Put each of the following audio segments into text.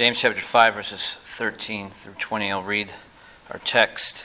James chapter 5, verses 13 through 20. I'll read our text.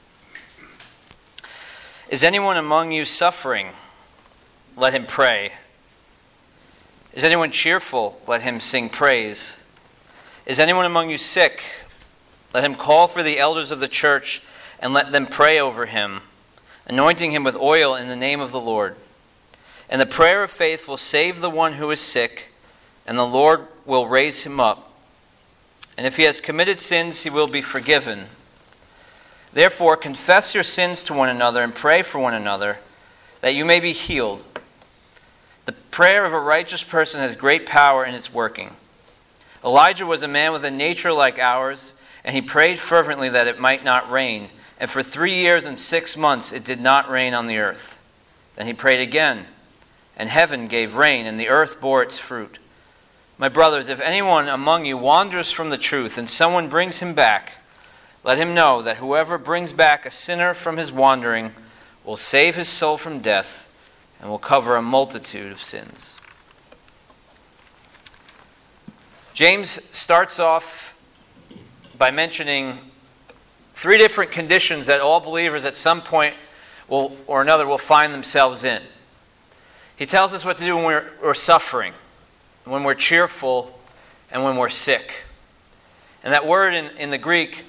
Is anyone among you suffering? Let him pray. Is anyone cheerful? Let him sing praise. Is anyone among you sick? Let him call for the elders of the church and let them pray over him, anointing him with oil in the name of the Lord. And the prayer of faith will save the one who is sick, and the Lord will raise him up. And if he has committed sins, he will be forgiven. Therefore, confess your sins to one another and pray for one another, that you may be healed. The prayer of a righteous person has great power in its working. Elijah was a man with a nature like ours, and he prayed fervently that it might not rain. And for 3 years and 6 months it did not rain on the earth. Then he prayed again, and heaven gave rain, and the earth bore its fruit. My brothers, if anyone among you wanders from the truth, and someone brings him back, let him know that whoever brings back a sinner from his wandering will save his soul from death and will cover a multitude of sins. James starts off by mentioning 3 different conditions that all believers at some point or another will find themselves in. He tells us what to do when we're suffering, when we're cheerful, and when we're sick. And that word in the Greek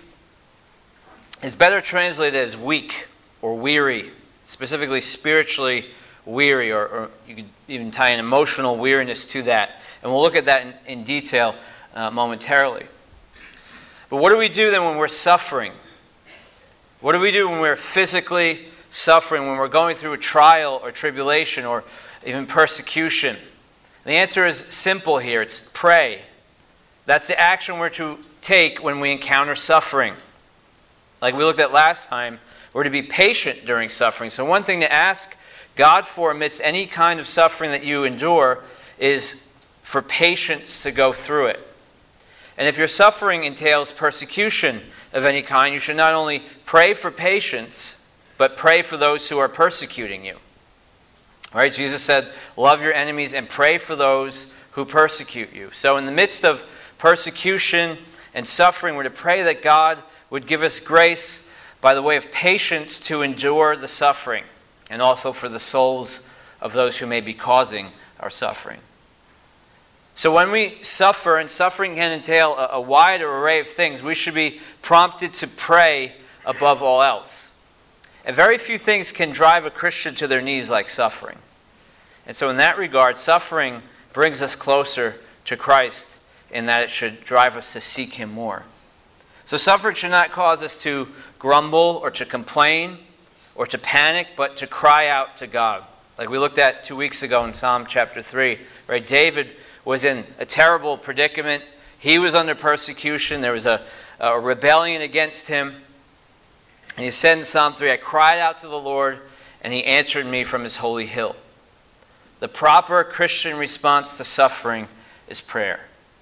is better translated as weak or weary, specifically spiritually weary, or you could even tie an emotional weariness to that. And we'll look at that in detail momentarily. But what do we do then when we're suffering? What do we do when we're physically suffering, when we're going through a trial or tribulation or even persecution? The answer is simple here. It's pray. That's the action we're to take when we encounter suffering. Like we looked at last time, we're to be patient during suffering. So one thing to ask God for amidst any kind of suffering that you endure is for patience to go through it. And if your suffering entails persecution of any kind, you should not only pray for patience, but pray for those who are persecuting you. All right, Jesus said, love your enemies and pray for those who persecute you. So in the midst of persecution and suffering, we're to pray that God would give us grace by the way of patience to endure the suffering, and also for the souls of those who may be causing our suffering. So when we suffer, and suffering can entail a wide array of things, we should be prompted to pray above all else. And very few things can drive a Christian to their knees like suffering. And so in that regard, suffering brings us closer to Christ in that it should drive us to seek Him more. So suffering should not cause us to grumble or to complain or to panic, but to cry out to God. Like we looked at 2 weeks ago in Psalm chapter 3, right? David was in a terrible predicament. He was under persecution. There was a rebellion against him. And he said in Psalm 3, I cried out to the Lord, and He answered me from His holy hill. The proper Christian response to suffering is prayer.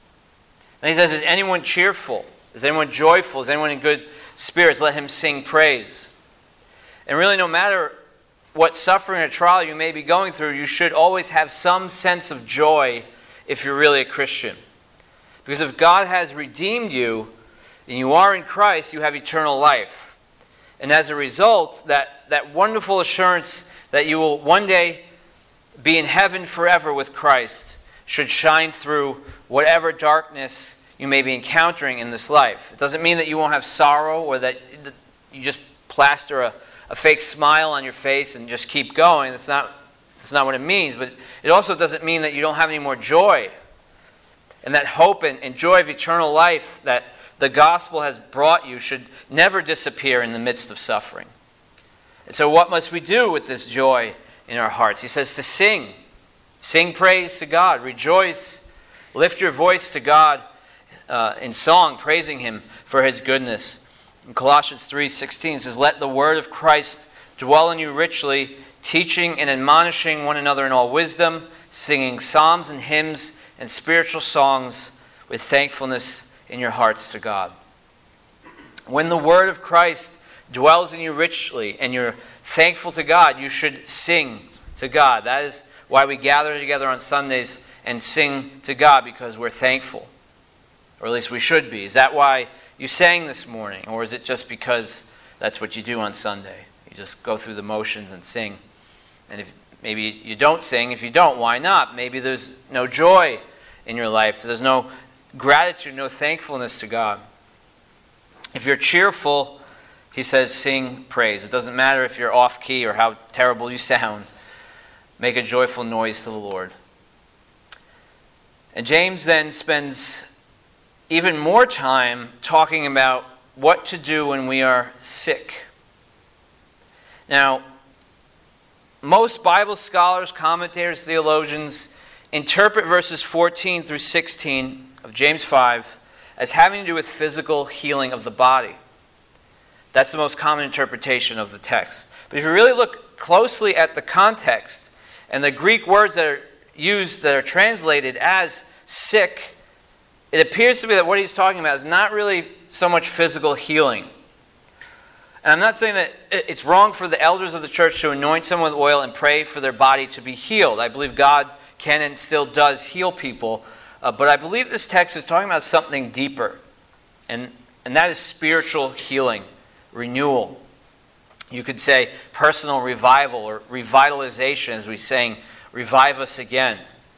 And he says, is anyone cheerful? Is anyone joyful? Is anyone in good spirits? Let him sing praise. And really, no matter what suffering or trial you may be going through, you should always have some sense of joy if you're really a Christian. Because if God has redeemed you, and you are in Christ, you have eternal life. And as a result, that wonderful assurance that you will one day be in heaven forever with Christ should shine through whatever darkness you may be encountering in this life. It doesn't mean that you won't have sorrow or that you just plaster a fake smile on your face and just keep going. That's not what it means. But it also doesn't mean that you don't have any more joy. And that hope and joy of eternal life that the gospel has brought you should never disappear in the midst of suffering. And so what must we do with this joy in our hearts? He says to sing. Sing praise to God. Rejoice. Lift your voice to God in song, praising Him for His goodness. In Colossians 3:16 it says, let the word of Christ dwell in you richly, teaching and admonishing one another in all wisdom, singing psalms and hymns and spiritual songs with thankfulness in your hearts to God. When the word of Christ dwells in you richly and you're thankful to God, you should sing to God. That is why we gather together on Sundays and sing to God, because we're thankful. Or at least we should be. Is that why you sang this morning? Or is it just because that's what you do on Sunday? You just go through the motions and sing. And if maybe you don't sing, if you don't, why not? Maybe there's no joy in your life. There's no gratitude, no thankfulness to God. If you're cheerful, he says, sing praise. It doesn't matter if you're off key or how terrible you sound. Make a joyful noise to the Lord. And James then spends even more time talking about what to do when we are sick. Now, most Bible scholars, commentators, theologians interpret verses 14 through 16 of James 5 as having to do with physical healing of the body. That's the most common interpretation of the text. But if you really look closely at the context and the Greek words that are used, that are translated as sick, it appears to be that what he's talking about is not really so much physical healing. And I'm not saying that it's wrong for the elders of the church to anoint someone with oil and pray for their body to be healed. I believe God can and still does heal people. But I believe this text is talking about something deeper. And that is spiritual healing, renewal. You could say personal revival or revitalization, as we saying, revive us again.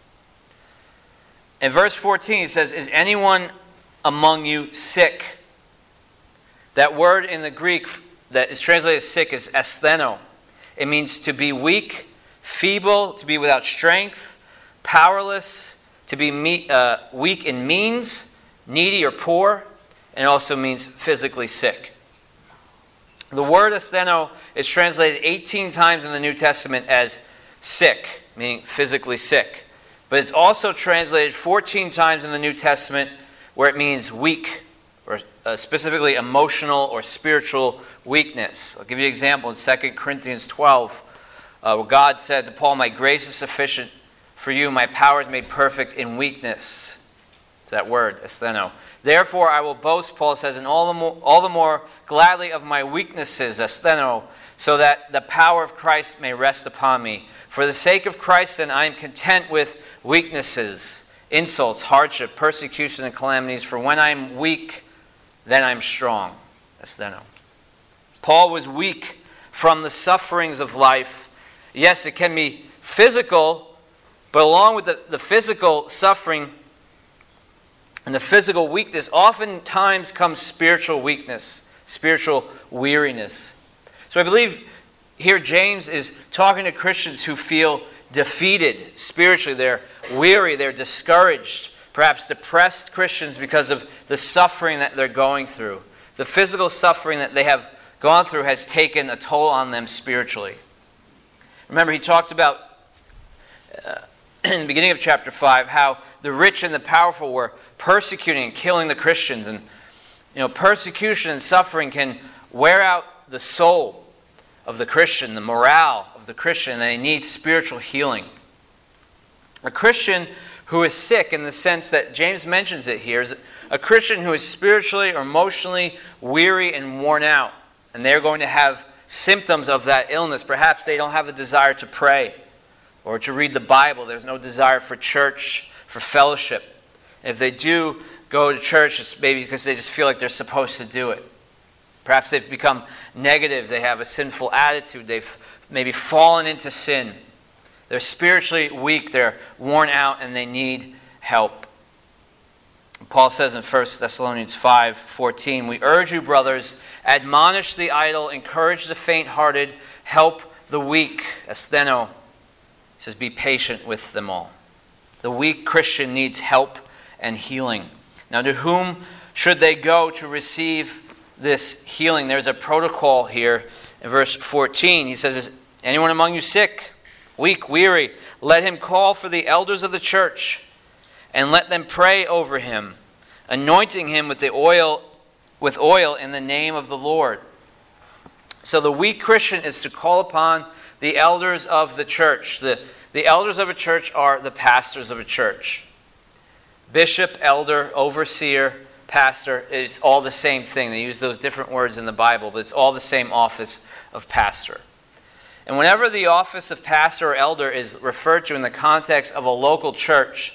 In verse 14, he says, is anyone among you sick? That word in the Greek that is translated as sick is astheno. It means to be weak, feeble, to be without strength, powerless, to be weak in means, needy or poor, and it also means physically sick. The word astheno is translated 18 times in the New Testament as sick, meaning physically sick. But it's also translated 14 times in the New Testament where it means weak, or specifically emotional or spiritual weakness. I'll give you an example in 2 Corinthians 12, where God said to Paul, my grace is sufficient for you, my power is made perfect in weakness. It's that word, astheno. Therefore I will boast, Paul says, and all the more gladly of my weaknesses, astheno, so that the power of Christ may rest upon me. For the sake of Christ, then, I am content with weaknesses, insults, hardship, persecution, and calamities. For when I am weak, then I am strong. Astheno. Paul was weak from the sufferings of life. Yes, it can be physical, but along with the physical suffering and the physical weakness, oftentimes comes spiritual weakness, spiritual weariness. So I believe here James is talking to Christians who feel defeated spiritually. They're weary, they're discouraged, perhaps depressed Christians because of the suffering that they're going through. The physical suffering that they have gone through has taken a toll on them spiritually. Remember, he talked about in the beginning of chapter 5 how the rich and the powerful were persecuting and killing the Christians. And persecution and suffering can wear out the soul of the Christian, the morale of the Christian. They need spiritual healing. A Christian who is sick, in the sense that James mentions it here, is a Christian who is spiritually or emotionally weary and worn out. And they're going to have symptoms of that illness. Perhaps they don't have a desire to pray or to read the Bible. There's no desire for church, for fellowship. If they do go to church, it's maybe because they just feel like they're supposed to do it. Perhaps they've become negative. They have a sinful attitude. They've maybe fallen into sin. They're spiritually weak. They're worn out and they need help. Paul says in 1 Thessalonians 5:14, we urge you, brothers, admonish the idle, encourage the faint-hearted, help the weak. Astheno. He says, be patient with them all. The weak Christian needs help and healing. Now, to whom should they go to receive this healing? There's a protocol here in verse 14. He says, is anyone among you sick, weak, weary? Let him call for the elders of the church and let them pray over him, anointing him with oil in the name of the Lord. So the weak Christian is to call upon the elders of the church. The elders of a church are the pastors of a church. Bishop, elder, overseer, pastor, it's all the same thing. They use those different words in the Bible, but it's all the same office of pastor. And whenever the office of pastor or elder is referred to in the context of a local church,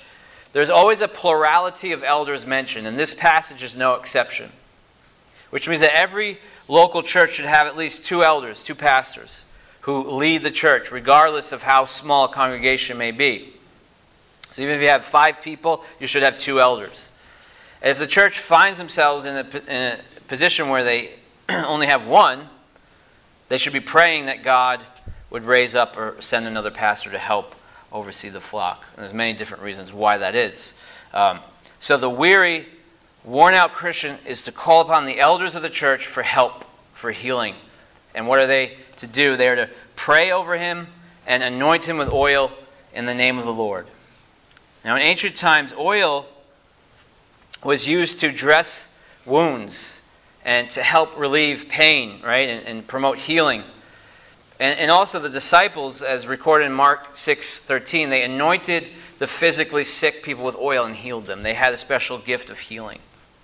there's always a plurality of elders mentioned, and this passage is no exception. Which means that every local church should have at least 2 elders, 2 pastors, who lead the church, regardless of how small a congregation may be. So even if you have 5 people, you should have 2 elders. And if the church finds themselves in a position where they only have 1, they should be praying that God would raise up or send another pastor to help oversee the flock. And there's many different reasons why that is. So the weary, worn-out Christian is to call upon the elders of the church for help, for healing. And what are they to do? They are to pray over him and anoint him with oil in the name of the Lord. Now, in ancient times, oil was used to dress wounds and to help relieve pain, right, and promote healing. And also the disciples, as recorded in Mark 6:13, they anointed the physically sick people with oil and healed them. They had a special gift of healing.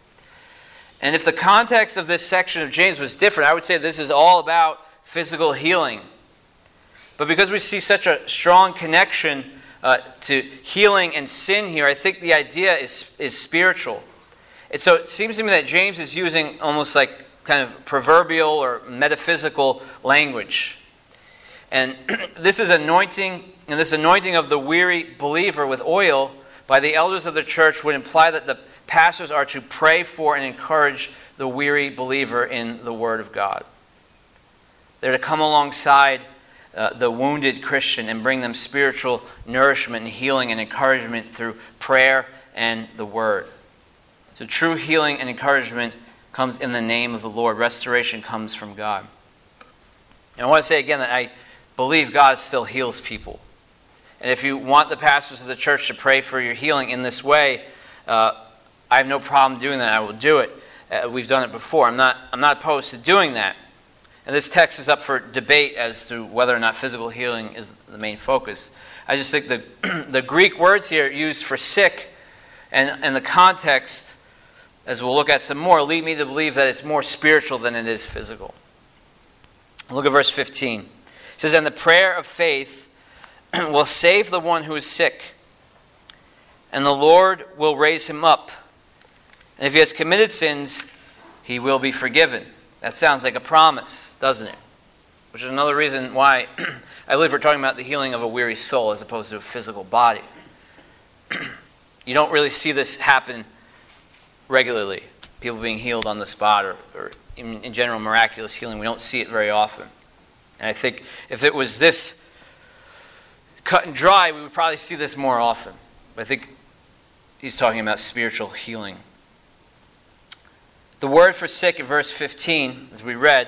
And if the context of this section of James was different, I would say this is all about physical healing. But because we see such a strong connection to healing and sin here, I think the idea is spiritual. And so it seems to me that James is using almost like kind of proverbial or metaphysical language. And this anointing of the weary believer with oil by the elders of the church would imply that the pastors are to pray for and encourage the weary believer in the Word of God. They're to come alongside the wounded Christian and bring them spiritual nourishment and healing and encouragement through prayer and the Word. So true healing and encouragement comes in the name of the Lord. Restoration comes from God. And I want to say again that I believe God still heals people. And if you want the pastors of the church to pray for your healing in this way, I have no problem doing that. I will do it. We've done it before. I'm not opposed to doing that. And this text is up for debate as to whether or not physical healing is the main focus. I just think the Greek words here used for sick and the context, as we'll look at some more, lead me to believe that it's more spiritual than it is physical. Look at verse 15. It says, "And the prayer of faith will save the one who is sick, and the Lord will raise him up. And if he has committed sins, he will be forgiven." That sounds like a promise, doesn't it? Which is another reason why I believe we're talking about the healing of a weary soul as opposed to a physical body. You don't really see this happen regularly. People being healed on the spot or in general miraculous healing. We don't see it very often. And I think if it was this cut and dry, we would probably see this more often. But I think he's talking about spiritual healing. The word for sick in verse 15, as we read,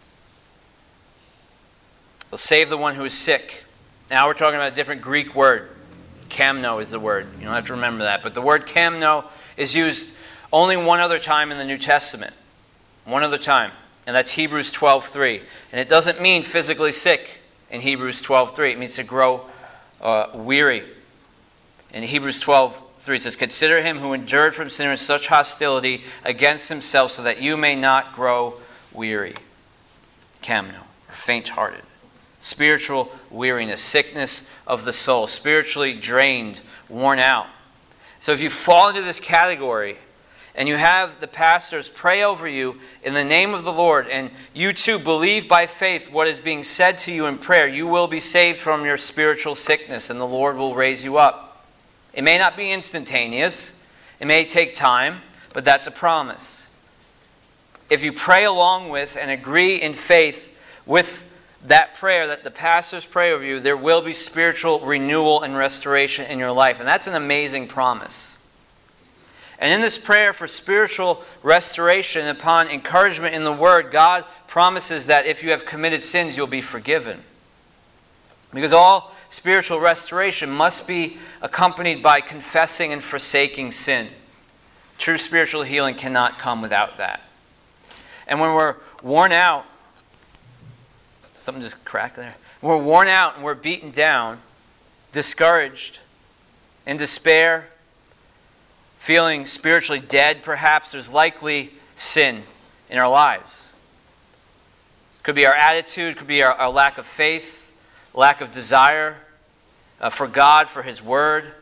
will save the one who is sick. Now we're talking about a different Greek word. Kamno is the word. You don't have to remember that. But the word kamno is used only one other time in the New Testament. One other time. And that's Hebrews 12:3. And it doesn't mean physically sick in Hebrews 12:3. It means to grow weary. In Hebrews 12:3 it says, "Consider him who endured from sinners such hostility against himself so that you may not grow weary." Kamno, or faint-hearted. Spiritual weariness, sickness of the soul, spiritually drained, worn out. So if you fall into this category and you have the pastors pray over you in the name of the Lord and you too believe by faith what is being said to you in prayer, you will be saved from your spiritual sickness and the Lord will raise you up. It may not be instantaneous. It may take time, but that's a promise. If you pray along with and agree in faith with that prayer that the pastors pray over you, there will be spiritual renewal and restoration in your life. And that's an amazing promise. And in this prayer for spiritual restoration upon encouragement in the Word, God promises that if you have committed sins, you'll be forgiven. Because all spiritual restoration must be accompanied by confessing and forsaking sin. True spiritual healing cannot come without that. And when we're worn out, something just cracked there. We're worn out and we're beaten down, discouraged, in despair, feeling spiritually dead perhaps, there's likely sin in our lives. Could be our attitude, could be our lack of faith, lack of desire for God, for His Word,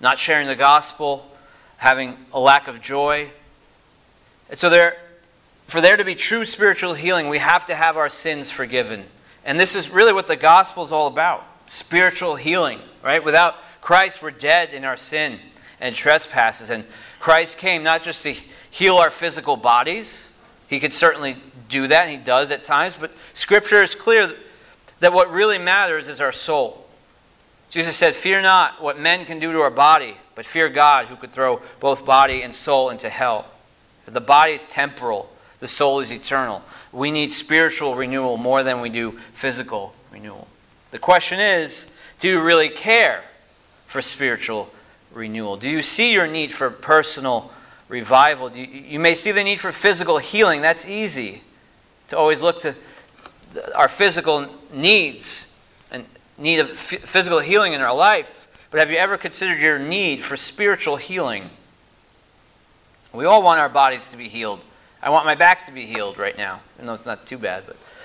not sharing the gospel, having a lack of joy. And so for there to be true spiritual healing, we have to have our sins forgiven. And this is really what the gospel is all about, spiritual healing, right? Without Christ, we're dead in our sin and trespasses. And Christ came not just to heal our physical bodies. He could certainly do that, and he does at times. But Scripture is clear that what really matters is our soul. Jesus said, "Fear not what men can do to our body, but fear God who could throw both body and soul into hell." The body is temporal. The soul is eternal. We need spiritual renewal more than we do physical renewal. The question is, do you really care for spiritual renewal? Do you see your need for personal revival? You may see the need for physical healing. That's easy, to always look to our physical needs and need of physical healing in our life. But have you ever considered your need for spiritual healing? We all want our bodies to be healed. I want my back to be healed right now. I know it's not too bad.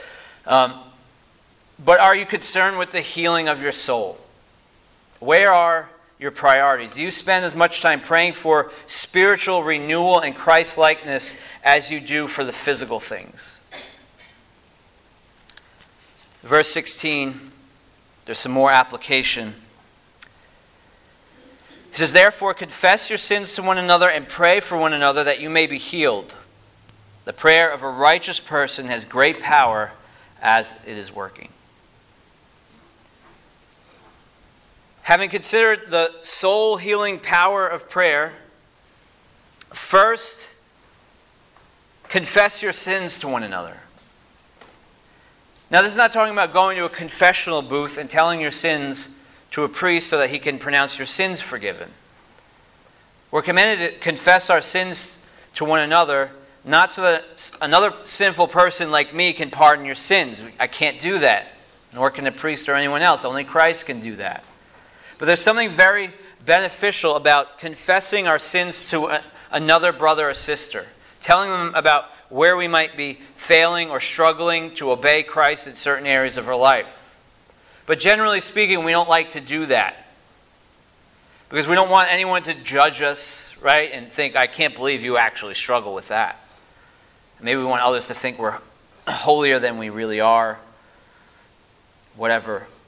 But are you concerned with the healing of your soul? Where are your priorities? Do you spend as much time praying for spiritual renewal and Christ-likeness as you do for the physical things? Verse 16, there's some more application. It says, "Therefore confess your sins to one another and pray for one another that you may be healed. The prayer of a righteous person has great power as it is working." Having considered the soul-healing power of prayer, first, confess your sins to one another. Now, this is not talking about going to a confessional booth and telling your sins to a priest so that he can pronounce your sins forgiven. We're commanded to confess our sins to one another, not so that another sinful person like me can pardon your sins. I can't do that, nor can a priest or anyone else. Only Christ can do that. But there's something very beneficial about confessing our sins to another brother or sister, telling them about where we might be failing or struggling to obey Christ in certain areas of our life. But generally speaking, we don't like to do that because we don't want anyone to judge us, right, and think, "I can't believe you actually struggle with that." Maybe we want others to think we're holier than we really are, whatever.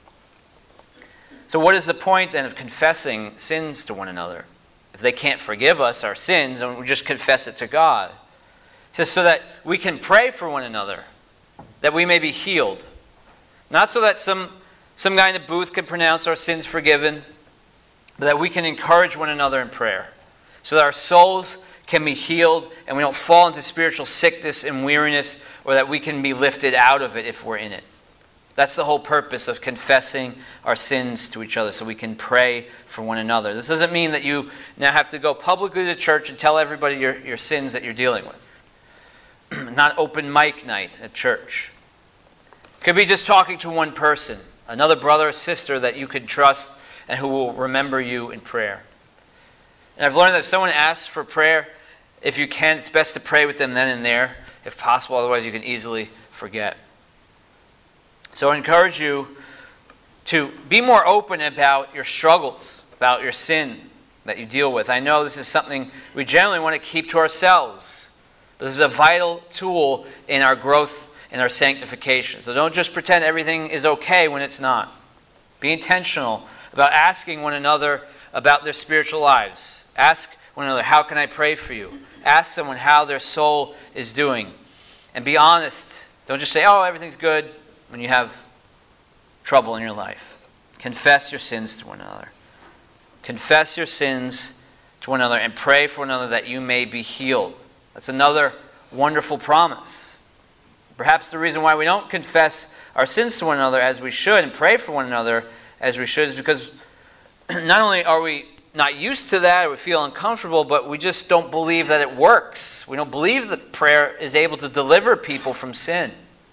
So what is the point then of confessing sins to one another? If they can't forgive us our sins, then we just confess it to God. It says so that we can pray for one another, that we may be healed. Not so that some guy in a booth can pronounce our sins forgiven, but that we can encourage one another in prayer, so that our souls can be healed and we don't fall into spiritual sickness and weariness, or that we can be lifted out of it if we're in it. That's the whole purpose of confessing our sins to each other, so we can pray for one another. This doesn't mean that you now have to go publicly to church and tell everybody your sins that you're dealing with. Not open mic night at church. It could be just talking to one person, another brother or sister that you could trust and who will remember you in prayer. And I've learned that if someone asks for prayer, if you can, it's best to pray with them then and there, if possible. Otherwise, you can easily forget. So I encourage you to be more open about your struggles, about your sin that you deal with. I know this is something we generally want to keep to ourselves. But this is a vital tool in our growth and our sanctification. So don't just pretend everything is okay when it's not. Be intentional about asking one another about their spiritual lives. Ask one another, "How can I pray for you?" Ask someone how their soul is doing. And be honest. Don't just say, "Oh, everything's good," when you have trouble in your life. Confess your sins to one another. Confess your sins to one another and pray for one another that you may be healed. That's another wonderful promise. Perhaps the reason why we don't confess our sins to one another as we should and pray for one another as we should is because not only are we not used to that or we feel uncomfortable, but we just don't believe that it works. We don't believe that prayer is able to deliver people from sin.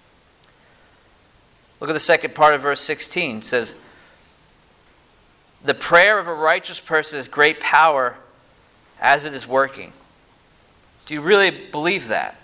Look at the second part of verse 16. It says, "The prayer of a righteous person has great power as it is working." Do you really believe that?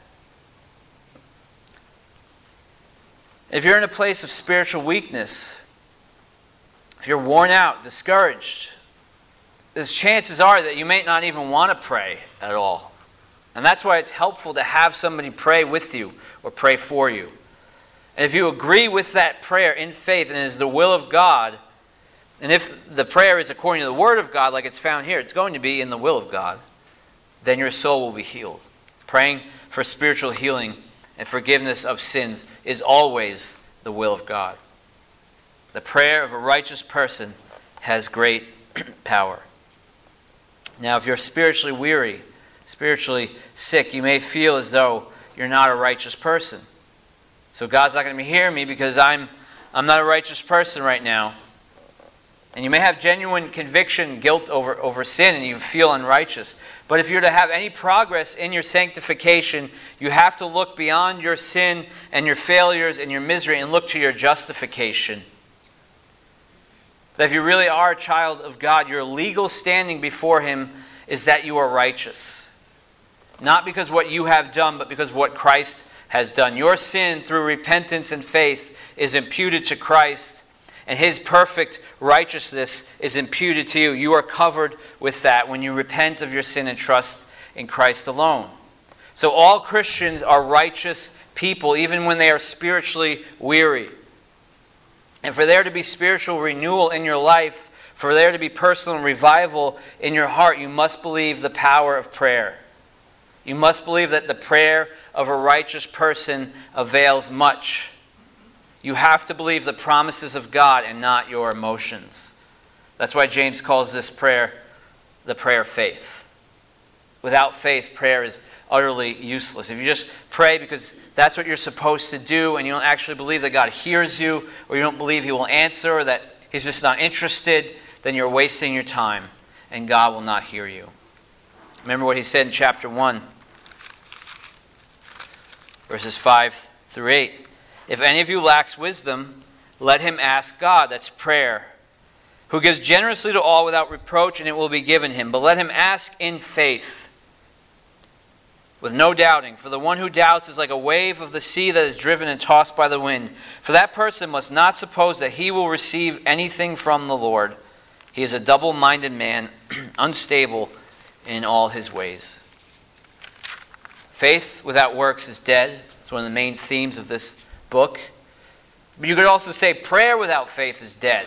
If you're in a place of spiritual weakness, if you're worn out, discouraged, there's chances are that you may not even want to pray at all. And that's why it's helpful to have somebody pray with you or pray for you. And if you agree with that prayer in faith and it is the will of God, and if the prayer is according to the Word of God, like it's found here, it's going to be in the will of God, then your soul will be healed. Praying for spiritual healing and forgiveness of sins is always the will of God. The prayer of a righteous person has great power. Now, if you're spiritually weary, spiritually sick, you may feel as though you're not a righteous person. So God's not going to be hearing me because I'm not a righteous person right now. And you may have genuine conviction, guilt over sin, and you feel unrighteous. But if you're to have any progress in your sanctification, you have to look beyond your sin and your failures and your misery and look to your justification. That if you really are a child of God, your legal standing before Him is that you are righteous. Not because what you have done, but because what Christ has done. Your sin, through repentance and faith, is imputed to Christ, and His perfect righteousness is imputed to you. You are covered with that when you repent of your sin and trust in Christ alone. So all Christians are righteous people, even when they are spiritually weary. And for there to be spiritual renewal in your life, for there to be personal revival in your heart, you must believe the power of prayer. You must believe that the prayer of a righteous person avails much. You have to believe the promises of God and not your emotions. That's why James calls this prayer the prayer of faith. Without faith, prayer is utterly useless. If you just pray because that's what you're supposed to do and you don't actually believe that God hears you, or you don't believe He will answer, or that He's just not interested, then you're wasting your time and God will not hear you. Remember what He said in chapter 1, verses 5 through 8. If any of you lacks wisdom, let him ask God, that's prayer, who gives generously to all without reproach, and it will be given him. But let him ask in faith, with no doubting. For the one who doubts is like a wave of the sea that is driven and tossed by the wind. For that person must not suppose that he will receive anything from the Lord. He is a double-minded man, unstable in all his ways. Faith without works is dead. It's one of the main themes of this book. But you could also say prayer without faith is dead.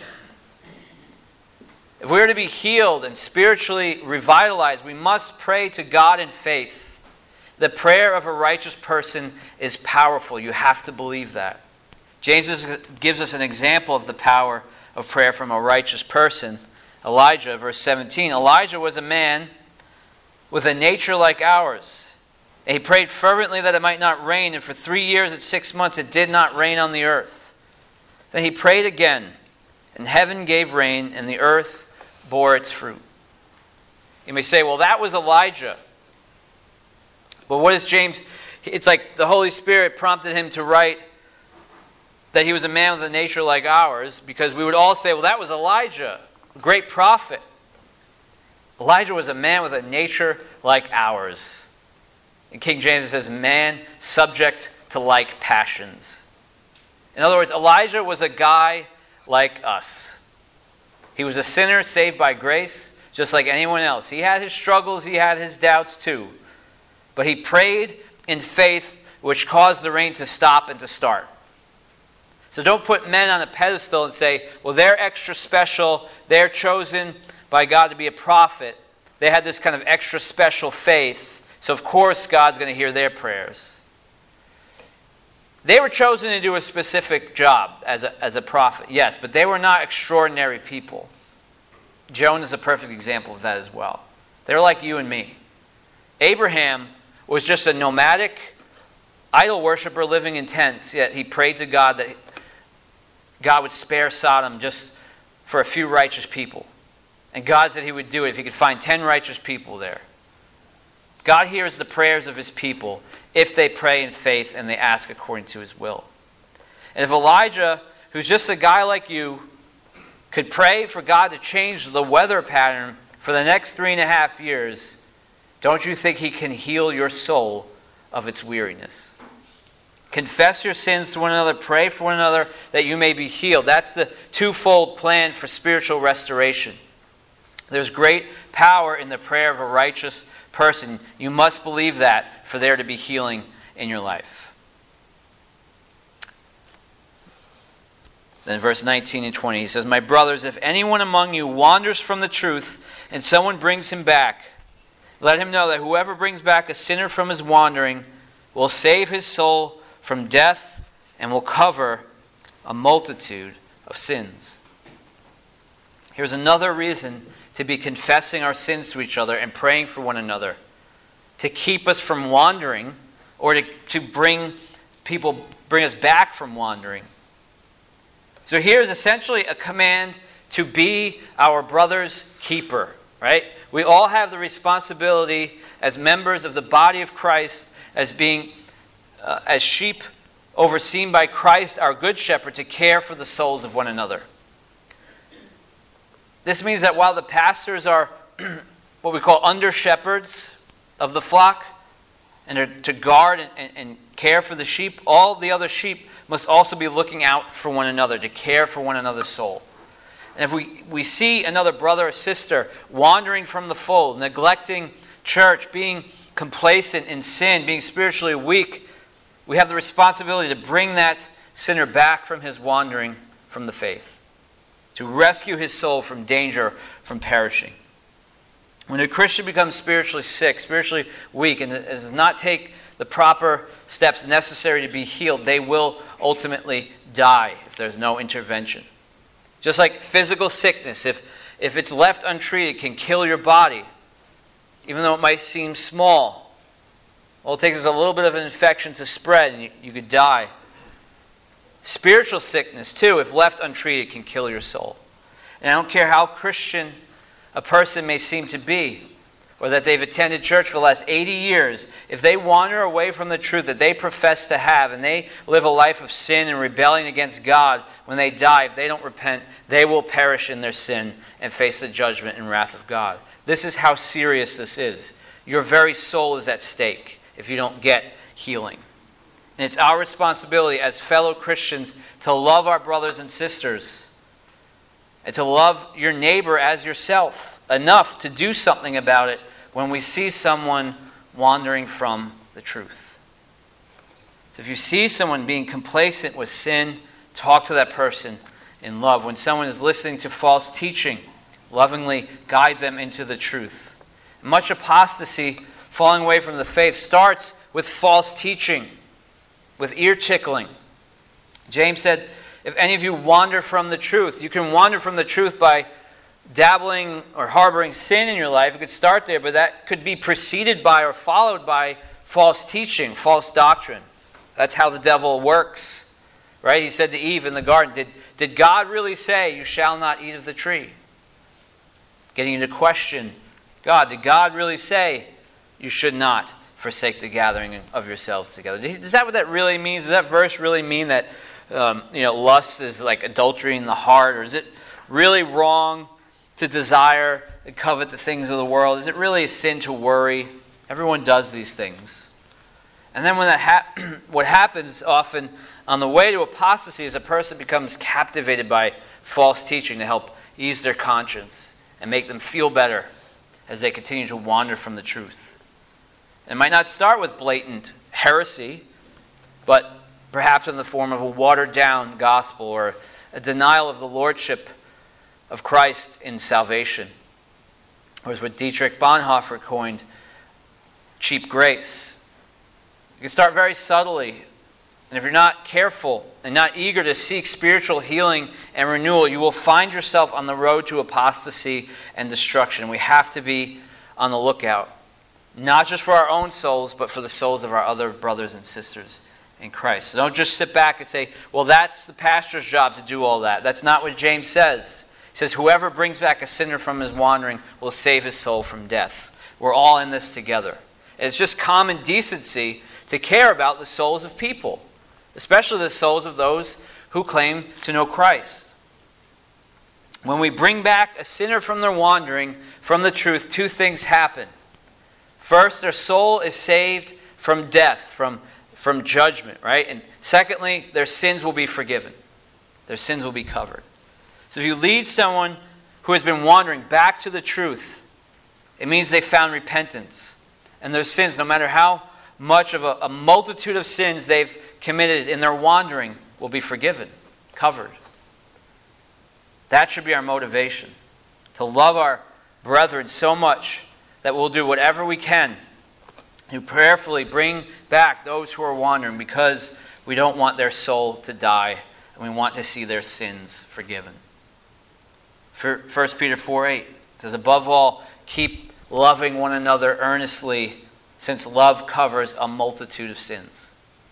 If we are to be healed and spiritually revitalized, we must pray to God in faith. The prayer of a righteous person is powerful. You have to believe that. James gives us an example of the power of prayer from a righteous person. Elijah, verse 17. Elijah was a man with a nature like ours. And he prayed fervently that it might not rain, and for 3 years and 6 months it did not rain on the earth. Then he prayed again, and heaven gave rain, and the earth bore its fruit. You may say, well, that was Elijah. But what is James? It's like the Holy Spirit prompted him to write that he was a man with a nature like ours, because we would all say, well, that was Elijah, a great prophet. Elijah was a man with a nature like ours. In King James it says, man subject to like passions. In other words, Elijah was a guy like us. He was a sinner saved by grace, just like anyone else. He had his struggles, he had his doubts too. But he prayed in faith, which caused the rain to stop and to start. So don't put men on a pedestal and say, well, they're extra special, they're chosen by God to be a prophet. They had this kind of extra special faith, so of course God's going to hear their prayers. They were chosen to do a specific job as a prophet, yes, but they were not extraordinary people. Jonah is a perfect example of that as well. They're like you and me. Abraham was just a nomadic idol worshiper living in tents, yet he prayed to God that God would spare Sodom just for a few righteous people. And God said he would do it if he could find 10 righteous people there. God hears the prayers of his people if they pray in faith and they ask according to his will. And if Elijah, who's just a guy like you, could pray for God to change the weather pattern for the next 3.5 years, don't you think he can heal your soul of its weariness? Confess your sins to one another, pray for one another that you may be healed. That's the twofold plan for spiritual restoration. There's great power in the prayer of a righteous person. You must believe that for there to be healing in your life. Then verse 19 and 20, he says, "My brothers, if anyone among you wanders from the truth and someone brings him back, let him know that whoever brings back a sinner from his wandering will save his soul from death and will cover a multitude of sins." Here's another reason to be confessing our sins to each other and praying for one another, to keep us from wandering, or to bring us back from wandering. So here's essentially a command to be our brother's keeper, right? We all have the responsibility as members of the body of Christ, as being as sheep overseen by Christ, our good shepherd, to care for the souls of one another. This means that while the pastors are what we call under shepherds of the flock, and are to guard and care for the sheep, all the other sheep must also be looking out for one another, to care for one another's soul. And if we see another brother or sister wandering from the fold, neglecting church, being complacent in sin, being spiritually weak, we have the responsibility to bring that sinner back from his wandering from the faith, to rescue his soul from danger, from perishing. When a Christian becomes spiritually sick, spiritually weak, and does not take the proper steps necessary to be healed, they will ultimately die if there's no intervention. Just like physical sickness, if it's left untreated, can kill your body, even though it might seem small. All it takes is a little bit of an infection to spread, and you could die. Spiritual sickness, too, if left untreated, can kill your soul. And I don't care how Christian a person may seem to be, or that they've attended church for the last 80 years, if they wander away from the truth that they profess to have, and they live a life of sin and rebellion against God, when they die, if they don't repent, they will perish in their sin and face the judgment and wrath of God. This is how serious this is. Your very soul is at stake if you don't get healing. And it's our responsibility as fellow Christians to love our brothers and sisters, and to love your neighbor as yourself enough to do something about it when we see someone wandering from the truth. So if you see someone being complacent with sin, talk to that person in love. When someone is listening to false teaching, lovingly guide them into the truth. Much apostasy, falling away from the faith, starts with false teaching, with ear tickling. James said, if any of you wander from the truth, you can wander from the truth by dabbling or harboring sin in your life. It could start there, but that could be preceded by or followed by false teaching, false doctrine. That's how the devil works, right? He said to Eve in the garden, did God really say you shall not eat of the tree? Getting you to question God. Did God really say you should not forsake the gathering of yourselves together? Is that what that really means? Does that verse really mean that lust is like adultery in the heart? Or is it really wrong to desire and covet the things of the world? Is it really a sin to worry? Everyone does these things. And then when what happens often on the way to apostasy is a person becomes captivated by false teaching to help ease their conscience and make them feel better as they continue to wander from the truth. It might not start with blatant heresy, but perhaps in the form of a watered-down gospel or a denial of the lordship of Christ in salvation. Or as what Dietrich Bonhoeffer coined, cheap grace. You can start very subtly, and if you're not careful and not eager to seek spiritual healing and renewal, you will find yourself on the road to apostasy and destruction. We have to be on the lookout, not just for our own souls, but for the souls of our other brothers and sisters in Christ. So don't just sit back and say, well, that's the pastor's job to do all that. That's not what James says. He says, whoever brings back a sinner from his wandering will save his soul from death. We're all in this together. It's just common decency to care about the souls of people, especially the souls of those who claim to know Christ. When we bring back a sinner from their wandering from the truth, two things happen. First, their soul is saved from death, from judgment, right? And secondly, their sins will be forgiven. Their sins will be covered. So if you lead someone who has been wandering back to the truth, it means they found repentance. And their sins, no matter how much of a multitude of sins they've committed in their wandering, will be forgiven, covered. That should be our motivation, to love our brethren so much that we'll do whatever we can to prayerfully bring back those who are wandering, because we don't want their soul to die and we want to see their sins forgiven. 1 Peter 4:8 says, above all, keep loving one another earnestly, since love covers a multitude of sins.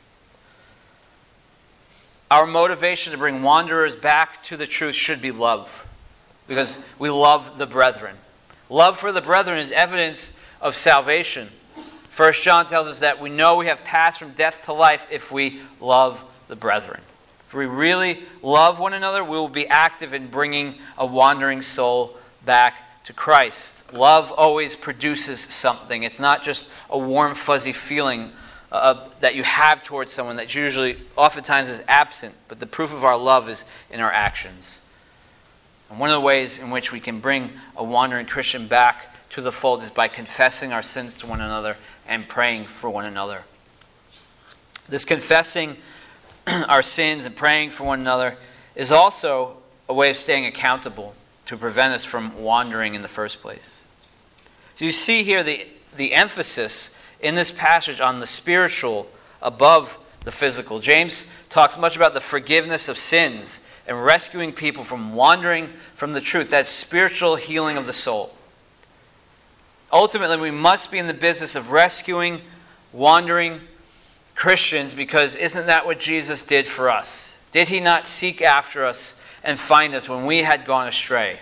Our motivation to bring wanderers back to the truth should be love, because we love the brethren. Love for the brethren is evidence of salvation. 1 John tells us that we know we have passed from death to life if we love the brethren. If we really love one another, we will be active in bringing a wandering soul back to Christ. Love always produces something. It's not just a warm, fuzzy feeling that you have towards someone that usually, oftentimes, is absent. But the proof of our love is in our actions. And one of the ways in which we can bring a wandering Christian back to the fold is by confessing our sins to one another and praying for one another. This confessing our sins and praying for one another is also a way of staying accountable to prevent us from wandering in the first place. So you see here the emphasis in this passage on the spiritual above the physical. James talks much about the forgiveness of sins and rescuing people from wandering from the truth. That's spiritual healing of the soul. Ultimately, we must be in the business of rescuing wandering Christians, because isn't that what Jesus did for us? Did he not seek after us and find us when we had gone astray?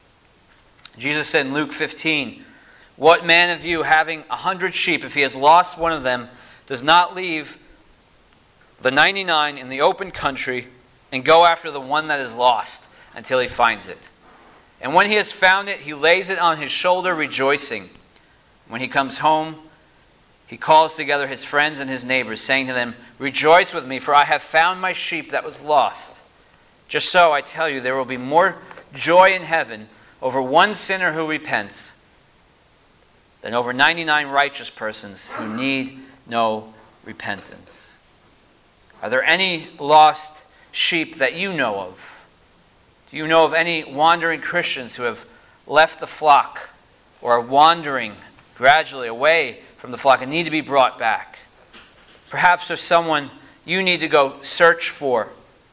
Jesus said in Luke 15, what man of you, having 100 sheep, if he has lost one of them, does not leave the 99 in the open country and go after the one that is lost until he finds it? And when he has found it, he lays it on his shoulder, rejoicing. When he comes home, he calls together his friends and his neighbors, saying to them, rejoice with me, for I have found my sheep that was lost. Just so, I tell you, there will be more joy in heaven over one sinner who repents than over 99 righteous persons who need no repentance. Are there any lost sheep that you know of? Do you know of any wandering Christians who have left the flock or are wandering gradually away from the flock and need to be brought back? Perhaps there's someone you need to go search for.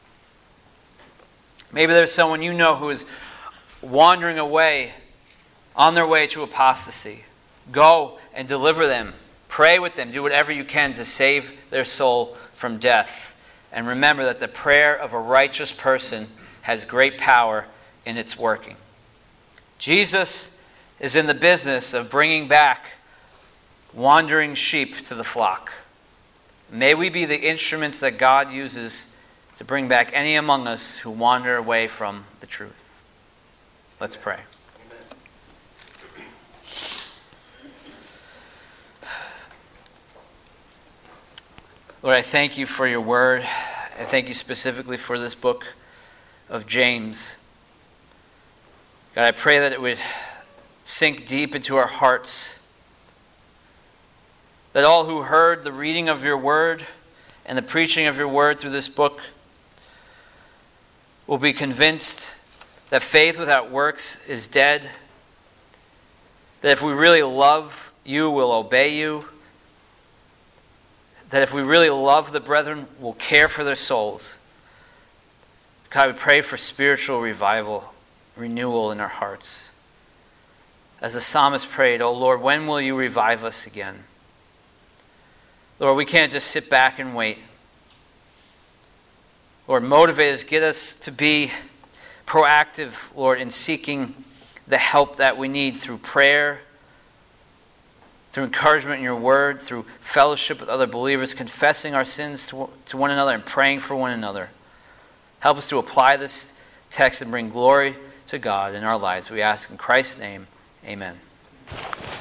Maybe there's someone you know who is wandering away on their way to apostasy. Go and deliver them. Pray with them. Do whatever you can to save their soul from death. And remember that the prayer of a righteous person has great power in its working. Jesus is in the business of bringing back wandering sheep to the flock. May we be the instruments that God uses to bring back any among us who wander away from the truth. Let's pray. Lord, I thank you for your word. I thank you specifically for this book of James. God, I pray that it would sink deep into our hearts, that all who heard the reading of your word and the preaching of your word through this book will be convinced that faith without works is dead, that if we really love you, we'll obey you, that if we really love the brethren, we'll care for their souls. God, we pray for spiritual revival, renewal in our hearts. As the psalmist prayed, "Oh Lord, when will you revive us again?" Lord, we can't just sit back and wait. Lord, motivate us, get us to be proactive, Lord, in seeking the help that we need through prayer, through encouragement in your word, through fellowship with other believers, confessing our sins to one another and praying for one another. Help us to apply this text and bring glory to God in our lives. We ask in Christ's name, amen.